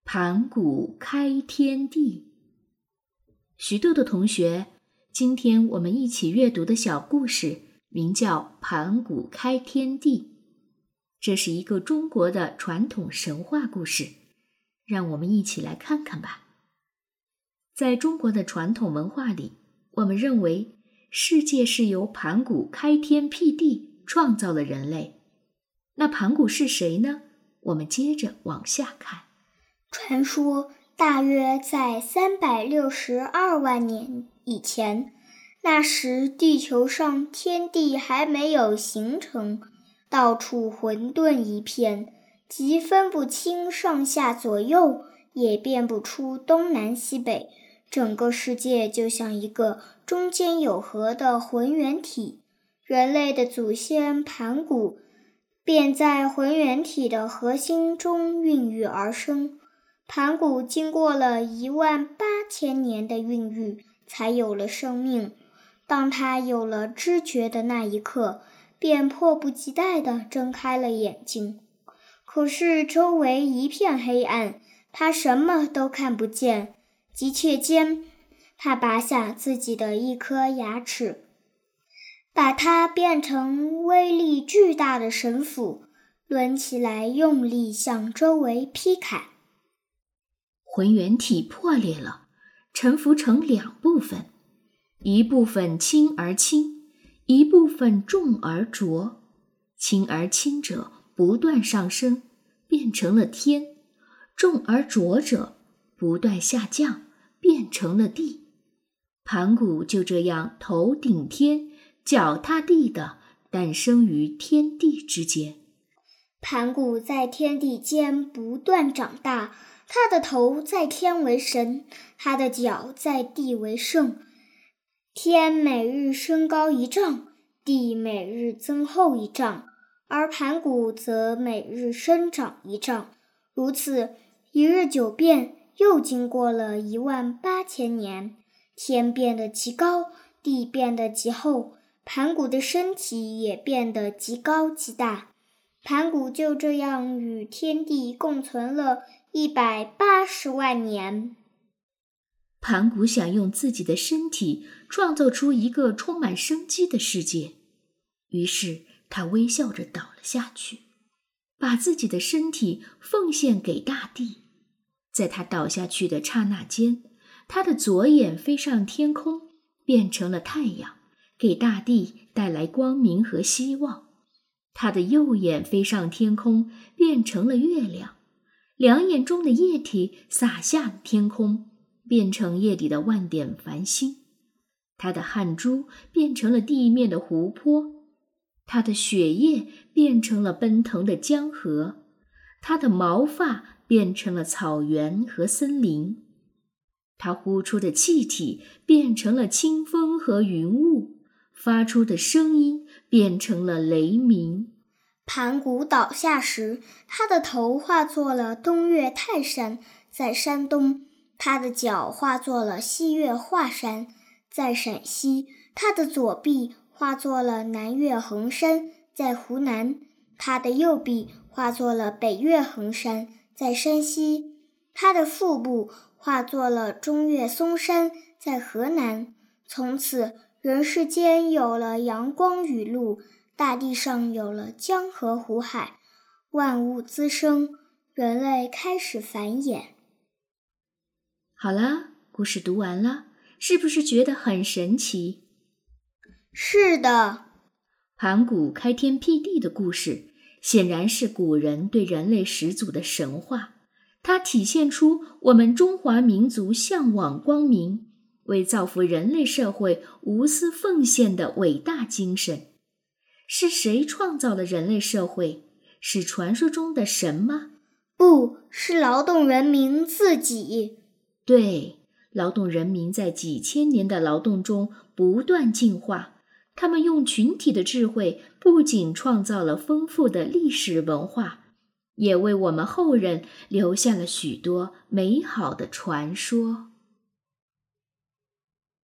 盘古开天地。许多的同学，今天我们一起阅读的小故事名叫盘古开天地。这是一个中国的传统神话故事，让我们一起来看看吧。在中国的传统文化里，我们认为世界是由盘古开天辟地创造了人类。那盘古是谁呢？我们接着往下看。 传说大约在362万年以前，那时地球上天地还没有形成，到处混沌一片，即分不清上下左右，也辨不出东南西北，整个世界就像一个中间有核的混元体。人类的祖先盘古便在混元体的核心中孕育而生。盘古经过了18000年的孕育，才有了生命。当他有了知觉的那一刻，便迫不及待地睁开了眼睛。可是周围一片黑暗，他什么都看不见。急切间，他拔下自己的一颗牙齿，把它变成威力巨大的神斧，抡起来用力向周围劈砍。 混元体破裂了，沉浮成2部分，一部分轻而轻，一部分重而浊。轻而轻者不断上升，变成了天；重而浊者不断下降，变成了地。盘古就这样头顶天，脚踏地的诞生于天地之间。 盘古在天地间不断长大，他的头在天为神，他的脚在地为圣。天每日升高1丈，地每日增厚1丈，而盘古则每日生长1丈。如此一日久变，又经过了18000年，天变得极高，地变得极厚，盘古的身体也变得极高极大。盘古就这样与天地共存了180万年。 盘古想用自己的身体创造出一个充满生机的世界，于是他微笑着倒了下去，把自己的身体奉献给大地。在他倒下去的刹那间，他的左眼飞上天空，变成了太阳，给大地带来光明和希望。他的右眼飞上天空，变成了月亮，两眼中的液体洒向天空，变成夜里的万点繁星。他的汗珠变成了地面的湖泊，他的血液变成了奔腾的江河，他的毛发变成了草原和森林，他呼出的气体变成了清风和云雾，发出的声音变成了雷鸣。 盘古倒下时，他的头化作了东岳泰山，在山东；他的脚化作了西岳华山，在陕西；他的左臂化作了南岳衡山，在湖南；他的右臂化作了北岳衡山，在山西；他的腹部化作了中岳嵩山，在河南。从此，人世间有了阳光雨露，大地上有了江河湖海，万物滋生，人类开始繁衍。 好啦，故事读完了，是不是觉得很神奇？ 是的， 盘古开天辟地的故事，显然是古人对人类始祖的神话，它体现出我们中华民族向往光明，为造福人类社会无私奉献的伟大精神。是谁创造了人类社会？是传说中的神吗？ 不，是劳动人民自己。 对，劳动人民在几千年的劳动中不断进化，他们用群体的智慧，不仅创造了丰富的历史文化，也为我们后人留下了许多美好的传说。